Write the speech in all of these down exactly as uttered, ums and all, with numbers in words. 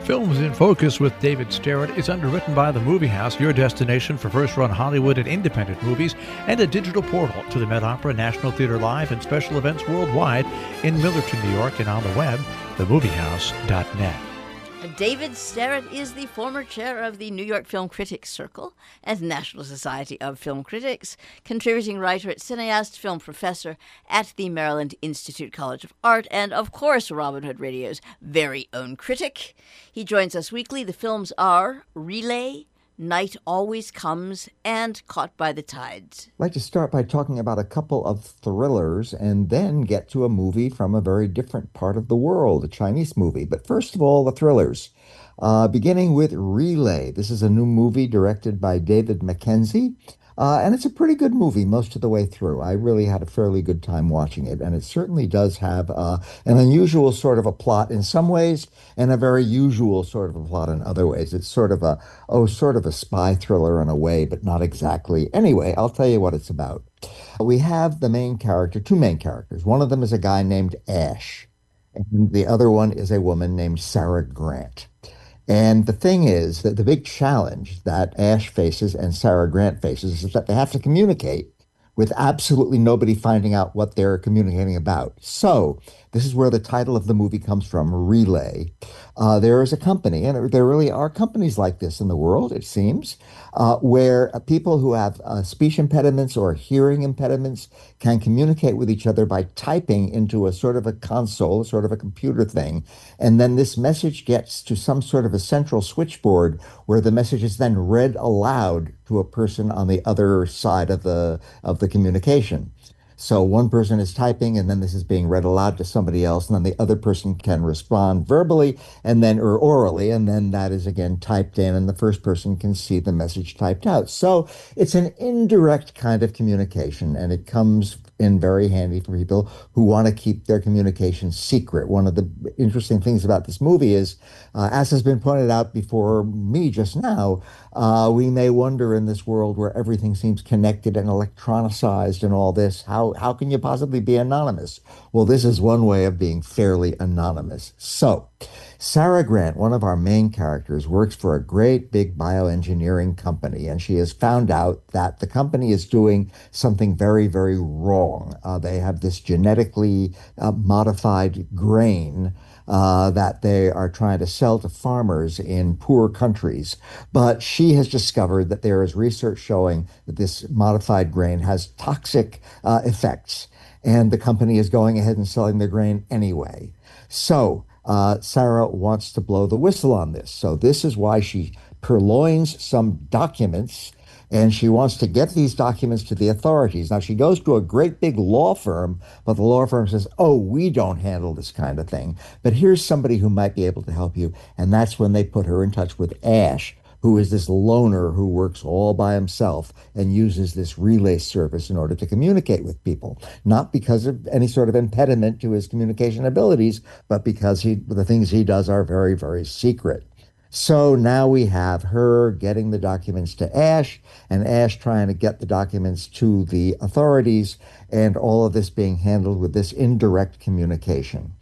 Films in Focus with David Starrett is underwritten by The Movie House, your destination for first-run Hollywood and independent movies, and a digital portal to the Met Opera, National Theater Live, and special events worldwide in Millerton, New York, and on the web, the movie house dot net. David Starrett is the former chair of the New York Film Critics Circle and National Society of Film Critics, contributing writer, cineast, film professor at the Maryland Institute College of Art, and, of course, Robin Hood Radio's very own critic. He joins us weekly. The films are Relay, Night Always Comes, and Caught by the Tides. I'd like to start by talking about a couple of thrillers and then get to a movie from a very different part of the world, a Chinese movie. But first of all, the thrillers. Uh, beginning with Relay. This is a new movie directed by David Mackenzie. Uh, and it's a pretty good movie most of the way through. I really had a fairly good time watching it, and it certainly does have uh, an unusual sort of a plot in some ways, and a very usual sort of a plot in other ways. It's sort of a, oh, sort of a spy thriller in a way, but not exactly. Anyway, I'll tell you what it's about. We have the main character, two main characters. One of them is a guy named Ash, and the other one is a woman named Sarah Grant. And the thing is that the big challenge that Ash faces and Sarah Grant faces is that they have to communicate with absolutely nobody finding out what they're communicating about. So this is where the title of the movie comes from, Relay. Uh, there is a company, and there really are companies like this in the world, it seems, uh, where people who have uh, speech impediments or hearing impediments can communicate with each other by typing into a sort of a console, sort of a computer thing. And then this message gets to some sort of a central switchboard where the message is then read aloud to a person on the other side of the of the communication. So one person is typing, and then this is being read aloud to somebody else, and then the other person can respond verbally and then or orally, and then that is again typed in, and the first person can see the message typed out. So it's an indirect kind of communication, and it comes in very handy for people who want to keep their communication secret. One of the interesting things about this movie is, uh, as has been pointed out before me just now, uh, we may wonder in this world where everything seems connected and electronicized and all this, how, how can you possibly be anonymous? Well, this is one way of being fairly anonymous. So, Sarah Grant, one of our main characters, works for a great big bioengineering company, and she has found out that the company is doing something very, very wrong. Uh, they have this genetically uh, modified grain uh, that they are trying to sell to farmers in poor countries. But she has discovered that there is research showing that this modified grain has toxic uh, effects, and the company is going ahead and selling the grain anyway. So, Uh, Sarah wants to blow the whistle on this. So this is why she purloins some documents, and she wants to get these documents to the authorities. Now, she goes to a great big law firm, but the law firm says, oh, we don't handle this kind of thing. But here's somebody who might be able to help you. And that's when they put her in touch with Ash, who is this loner who works all by himself and uses this relay service in order to communicate with people, not because of any sort of impediment to his communication abilities, but because he the things he does are very, very secret. So now we have her getting the documents to Ash, and Ash trying to get the documents to the authorities, and all of this being handled with this indirect communication.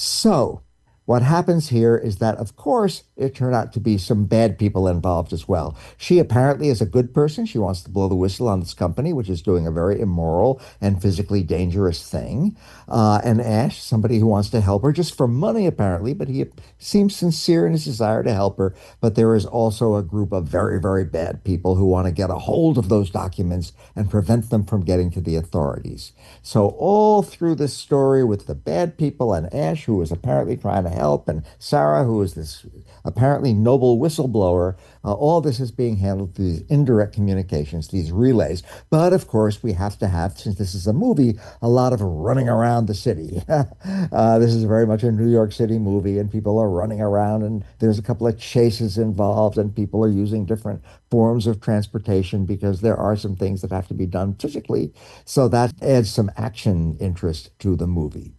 So what happens here is that, of course, it turned out to be some bad people involved as well. She apparently is a good person. She wants to blow the whistle on this company, which is doing a very immoral and physically dangerous thing. Uh, and Ash, somebody who wants to help her just for money, apparently, but he seems sincere in his desire to help her. But there is also a group of very, very bad people who want to get a hold of those documents and prevent them from getting to the authorities. So all through this story with the bad people and Ash, who is apparently trying to help, and Sarah, who is this apparently noble whistleblower, uh, all this is being handled through these indirect communications, these relays. But of course, we have to have, since this is a movie, a lot of running around the city. uh, this is very much a New York City movie, and people are running around, and there's a couple of chases involved, and people are using different forms of transportation because there are some things that have to be done physically. So that adds some action interest to the movie.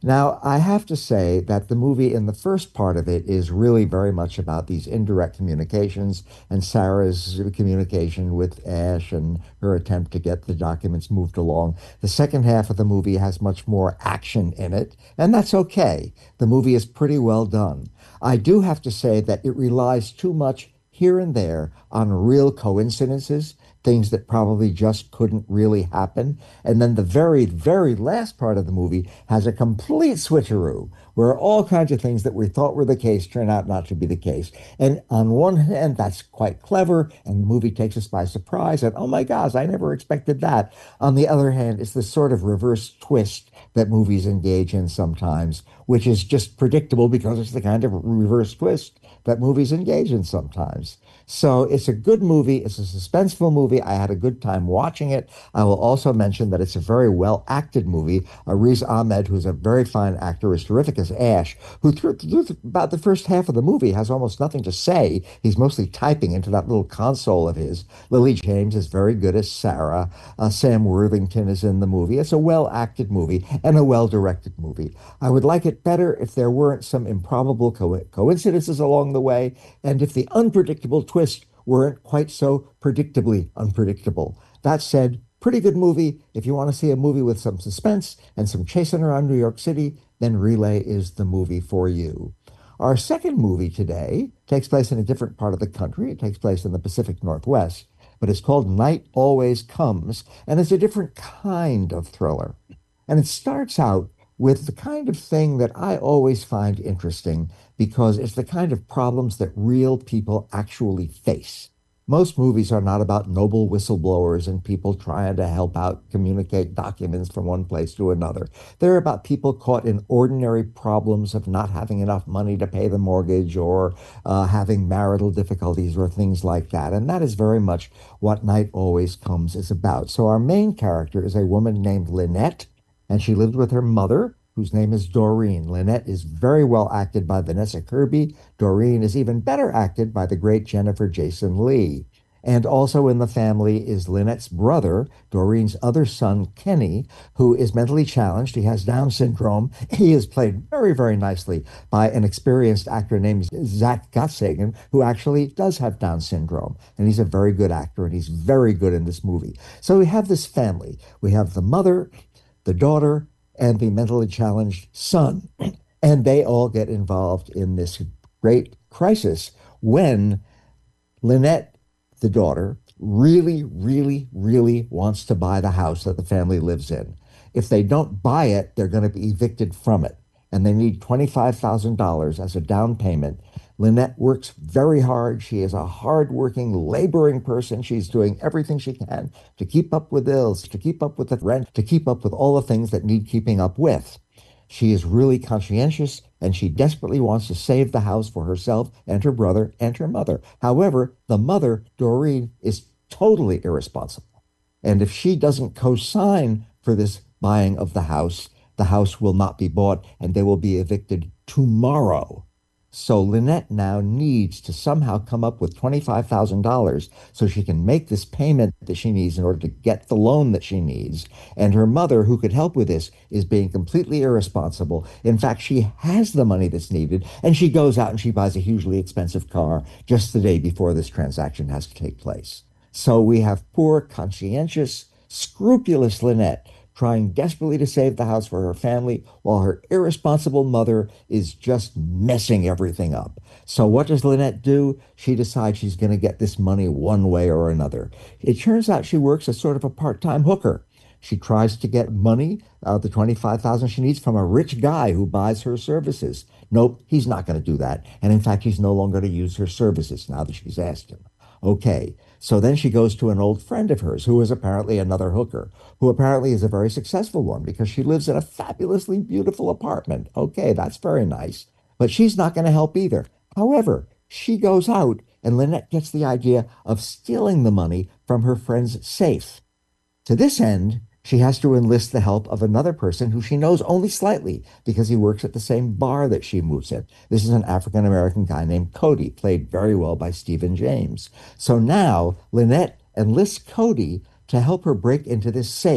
Now, I have to say that the movie in the first part of it is really very much about these indirect communications and Sarah's communication with Ash and her attempt to get the documents moved along. The second half of the movie has much more action in it, and that's okay. The movie is pretty well done. I do have to say that it relies too much here and there on real coincidences, things that probably just couldn't really happen. And then the very, very last part of the movie has a complete switcheroo where all kinds of things that we thought were the case turn out not to be the case. And on one hand, that's quite clever, and the movie takes us by surprise, and oh my gosh, I never expected that. On the other hand, it's this sort of reverse twist that movies engage in sometimes, which is just predictable because it's the kind of reverse twist that movies engage in sometimes. So it's a good movie. It's a suspenseful movie. I had a good time watching it. I will also mention that it's a very well acted movie. Uh, Riz Ahmed, who's a very fine actor, is terrific as Ash, who through, through about the first half of the movie has almost nothing to say. He's mostly typing into that little console of his. Lily James is very good as Sarah. Uh, Sam Worthington is in the movie. It's a well acted movie and a well directed movie. I would like it better if there weren't some improbable co- coincidences along the way, and if the unpredictable twists weren't quite so predictably unpredictable. That said, pretty good movie. If you want to see a movie with some suspense and some chasing around New York City, then Relay is the movie for you. Our second movie today takes place in a different part of the country. It takes place in the Pacific Northwest, but it's called Night Always Comes, and it's a different kind of thriller. And it starts out with the kind of thing that I always find interesting because it's the kind of problems that real people actually face. Most movies are not about noble whistleblowers and people trying to help out communicate documents from one place to another. They're about people caught in ordinary problems of not having enough money to pay the mortgage or uh, having marital difficulties or things like that. And that is very much what Night Always Comes is about. So our main character is a woman named Lynette, and she lived with her mother, whose name is Doreen. Lynette is very well acted by Vanessa Kirby. Doreen is even better acted by the great Jennifer Jason Leigh. And also in the family is Lynette's brother, Doreen's other son, Kenny, who is mentally challenged. He has Down syndrome. He is played very, very nicely by an experienced actor named Zach Gottsagen, who actually does have Down syndrome. And he's a very good actor, and he's very good in this movie. So we have this family. We have the mother, the daughter, and the mentally challenged son. And they all get involved in this great crisis when Lynette, the daughter, really, really, really wants to buy the house that the family lives in. If they don't buy it, they're going to be evicted from it. And they need twenty-five thousand dollars as a down payment. Lynette works very hard. She is a hardworking, laboring person. She's doing everything she can to keep up with bills, to keep up with the rent, to keep up with all the things that need keeping up with. She is really conscientious, and she desperately wants to save the house for herself and her brother and her mother. However, the mother, Doreen, is totally irresponsible. And if she doesn't co-sign for this buying of the house, the house will not be bought, and they will be evicted tomorrow. So Lynette now needs to somehow come up with twenty-five thousand dollars so she can make this payment that she needs in order to get the loan that she needs. And her mother, who could help with this, is being completely irresponsible. In fact, she has the money that's needed, and she goes out and she buys a hugely expensive car just the day before this transaction has to take place. So we have poor, conscientious, scrupulous Lynette trying desperately to save the house for her family, while her irresponsible mother is just messing everything up. So what does Lynette do? She decides she's going to get this money one way or another. It turns out she works as sort of a part-time hooker. She tries to get money, uh, the twenty-five thousand dollars she needs, from a rich guy who buys her services. Nope, he's not going to do that. And in fact, he's no longer going to use her services now that she's asked him. Okay, so then she goes to an old friend of hers who is apparently another hooker, who apparently is a very successful one because she lives in a fabulously beautiful apartment. Okay, that's very nice. But she's not going to help either. However, she goes out and Lynette gets the idea of stealing the money from her friend's safe. To this end, she has to enlist the help of another person who she knows only slightly because he works at the same bar that she moves in. This is an African-American guy named Cody, played very well by Stephen James. So now Lynette enlists Cody to help her break into this safe.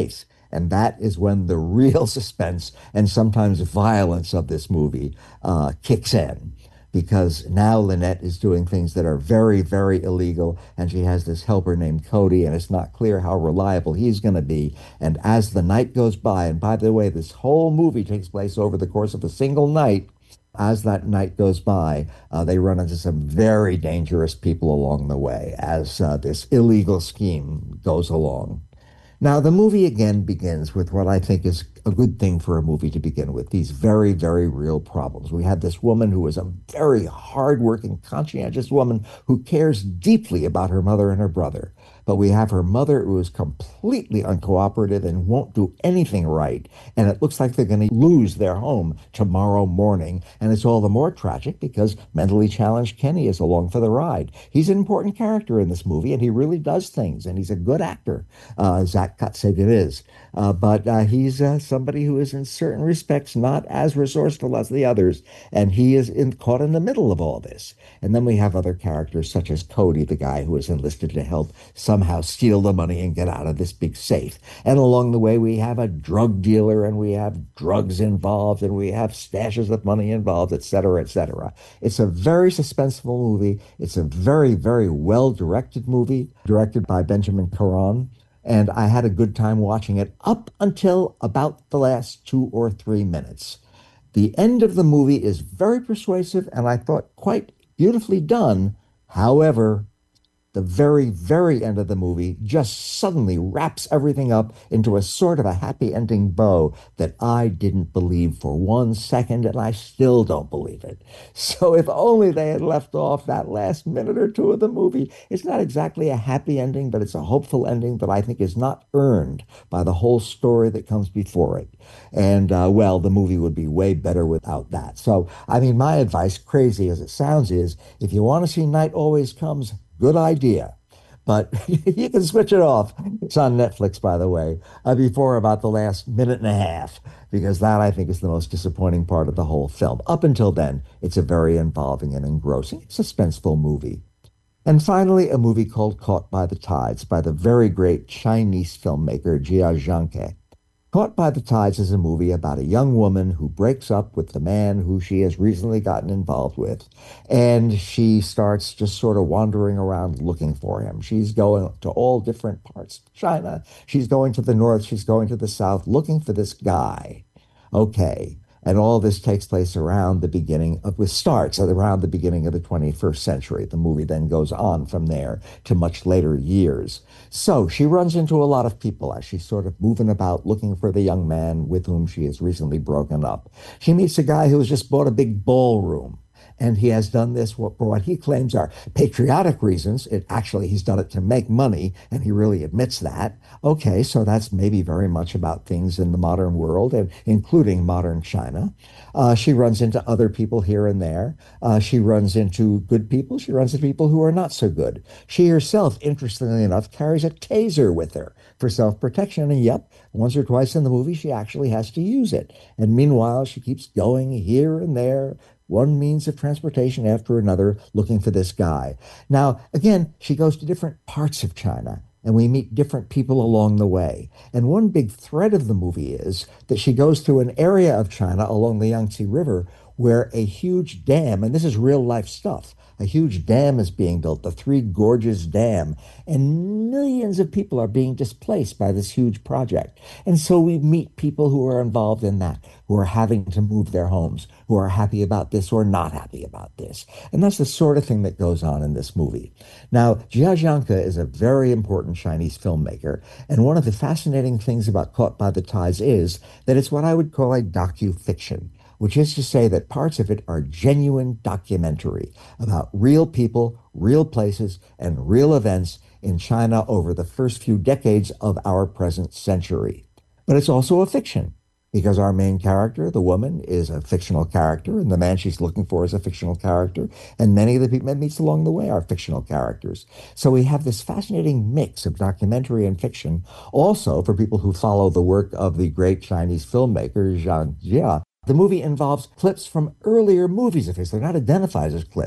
And that is when the real suspense and sometimes violence of this movie uh, kicks in. Because now Lynette is doing things that are very, very illegal, and she has this helper named Cody, and it's not clear how reliable he's going to be. And as the night goes by, and by the way, this whole movie takes place over the course of a single night. As that night goes by, uh, they run into some very dangerous people along the way as uh, this illegal scheme goes along. Now, the movie again begins with what I think is a good thing for a movie to begin with, these very, very real problems. We have this woman who is a very hardworking, conscientious woman who cares deeply about her mother and her brother. But we have her mother who is completely uncooperative and won't do anything right. And it looks like they're going to lose their home tomorrow morning. And it's all the more tragic because mentally challenged Kenny is along for the ride. He's an important character in this movie, and he really does things, and he's a good actor. Uh, Zach Kotsagian is. Uh, but uh, he's uh, somebody who is in certain respects not as resourceful as the others, and he is in, caught in the middle of all this. And then we have other characters such as Cody, the guy who is enlisted to help somehow steal the money and get out of this big safe. And along the way, we have a drug dealer, and we have drugs involved, and we have stashes of money involved, et cetera, et cetera. It's a very suspenseful movie. It's a very, very well-directed movie, directed by Benjamin Caron. And I had a good time watching it up until about the last two or three minutes. The end of the movie is very persuasive, and I thought quite beautifully done. However, the very, very end of the movie just suddenly wraps everything up into a sort of a happy ending bow that I didn't believe for one second, and I still don't believe it. So if only they had left off that last minute or two of the movie. It's not exactly a happy ending, but it's a hopeful ending that I think is not earned by the whole story that comes before it. And, uh, well, the movie would be way better without that. So, I mean, my advice, crazy as it sounds, is if you want to see Night Always Comes, good idea. But you can switch it off. It's on Netflix, by the way, uh, before about the last minute and a half, because that, I think, is the most disappointing part of the whole film. Up until then, it's a very involving and engrossing, suspenseful movie. And finally, a movie called Caught by the Tides by the very great Chinese filmmaker Jia Zhangke. Caught by the Tides is a movie about a young woman who breaks up with the man who she has recently gotten involved with, and she starts just sort of wandering around looking for him. She's going to all different parts of China. She's going to the north. She's going to the south, looking for this guy. Okay. And all this takes place around the beginning of, with starts at around the beginning of the twenty-first century. The movie then goes on from there to much later years. So she runs into a lot of people as she's sort of moving about looking for the young man with whom she has recently broken up. She meets a guy who has just bought a big ballroom. And he has done this for what he claims are patriotic reasons. It actually, he's done it to make money, and he really admits that. Okay, so that's maybe very much about things in the modern world, and including modern China. Uh, she runs into other people here and there. Uh, she runs into good people. She runs into people who are not so good. She herself, interestingly enough, carries a taser with her for self-protection. And yep, once or twice in the movie, she actually has to use it. And meanwhile, she keeps going here and there, one means of transportation after another, looking for this guy. Now, again, she goes to different parts of China, and we meet different people along the way. And one big thread of the movie is that she goes through an area of China along the Yangtze River where a huge dam, and this is real life stuff, a huge dam is being built, the Three Gorges Dam, and millions of people are being displaced by this huge project. And so we meet people who are involved in that, who are having to move their homes, who are happy about this or not happy about this. And that's the sort of thing that goes on in this movie. Now, Jia Zhangke is a very important Chinese filmmaker, and one of the fascinating things about Caught by the Tides is that it's what I would call a docu-fiction, which is to say that parts of it are genuine documentary about real people, real places, and real events in China over the first few decades of our present century. But it's also a fiction, because our main character, the woman, is a fictional character, and the man she's looking for is a fictional character, and many of the people that meets along the way are fictional characters. So we have this fascinating mix of documentary and fiction. Also, for people who follow the work of the great Chinese filmmaker Zhang Jia, the movie involves clips from earlier movies of his. They're not identified as clips,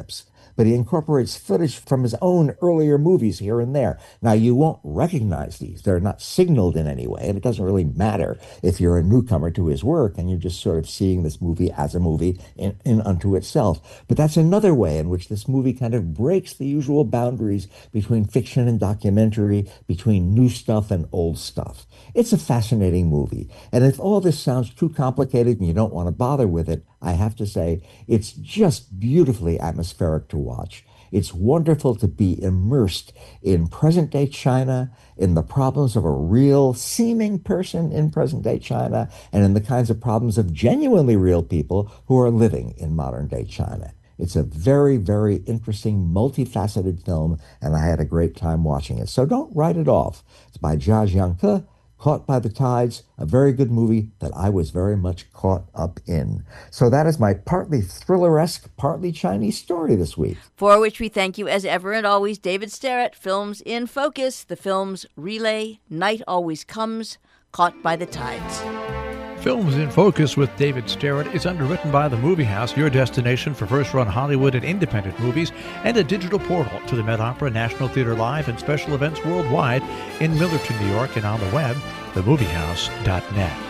but he incorporates footage from his own earlier movies here and there. Now, you won't recognize these. They're not signaled in any way, and it doesn't really matter if you're a newcomer to his work and you're just sort of seeing this movie as a movie in, in unto itself. But that's another way in which this movie kind of breaks the usual boundaries between fiction and documentary, between new stuff and old stuff. It's a fascinating movie. And if all this sounds too complicated and you don't want to bother with it, I have to say it's just beautifully atmospheric to watch. It's wonderful to be immersed in present-day China, in the problems of a real seeming person in present-day China, and in the kinds of problems of genuinely real people who are living in modern-day China. It's a very, very interesting, multifaceted film, and I had a great time watching it. So don't write it off. It's by Jia Jiangke, Caught by the Tides, a very good movie that I was very much caught up in. So that is my partly thriller-esque, partly Chinese story this week. For which we thank you as ever and always, David Sterrett. Films in Focus, the films Relay, Night Always Comes, Caught by the Tides. Films in Focus with David Sterrett is underwritten by The Movie House, your destination for first-run Hollywood and independent movies, and a digital portal to the Met Opera, National Theater Live, and special events worldwide in Millerton, New York, and on the web, the movie house dot net.